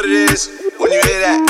it is when you hear that.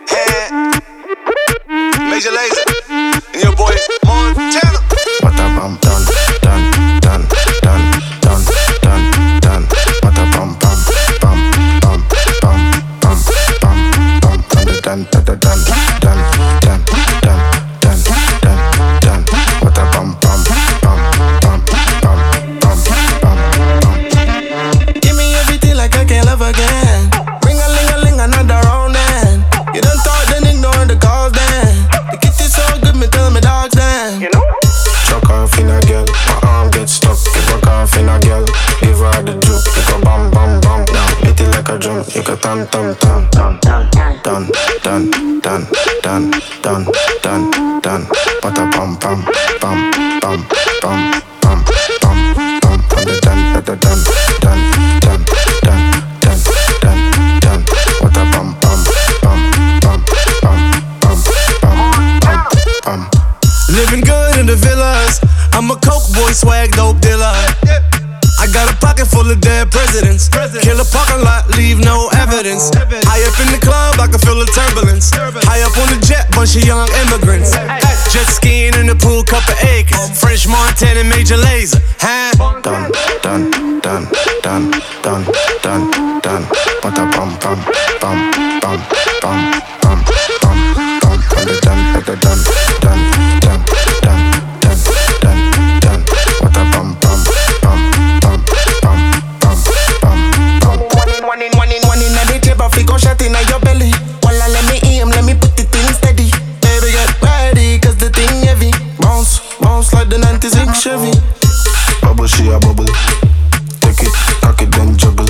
Major Lazer and your boy Montana. What a bum done, done, done, done, done, done, done. What a bum bum bum bum bum bum bum bum. Done, done, done, done, done, done, done, done, done, done. What a bum bum bum bum bum bum bum bum. Give me everything like I can't love again. Ring a ling a ling another round then. You done thought then ignore the calls then. The kitty so good me tell me dogs then. Chuck off in a girl, my arm gets stuck. If I cough in a girl, give her the juke. You go bam bam bam, now hit it like a drum. You go tam tam tam tam tam. Done, done, done, done, done, done, done. What a bum bum bum bum bum bum bum bum. Done, done, done, done, done, done, done, done, done. What a bum bum bum bum bum bum bum bum. Living good in the villas. I'm a coke boy, swag dope dealer. I got a pocket full of dead presidents. Kill a parking lot, leave no evidence. High up in the club, I can feel the turbulence. High up on the jet, bunch of young immigrants. Jet skiing in the pool, couple acres. French Montana, Major Lazer. Done, done, done, done, done, done, done. What a bum bum bum bum bum bum bum bum. Done, done, done, done, done, done, done, done, done. What a bum bum bum bum bum bum bum bum. One in the clip, I feel go shot in your belly. Walla, let me eat 'em, let me put the thing steady. Baby, get ready, cause the thing heavy. Bounce, bounce like the 96 Chevy. Bubble, she a bubble. Take it, cock it, then juggle.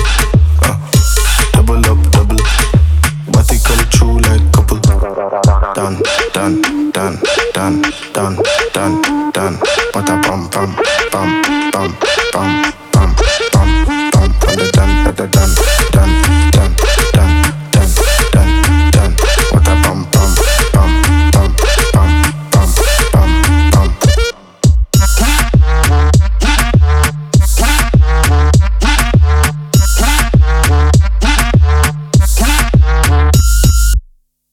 Double up, double. Body come true like couple. Done, done, done, done, done, done, done. What a bum bum.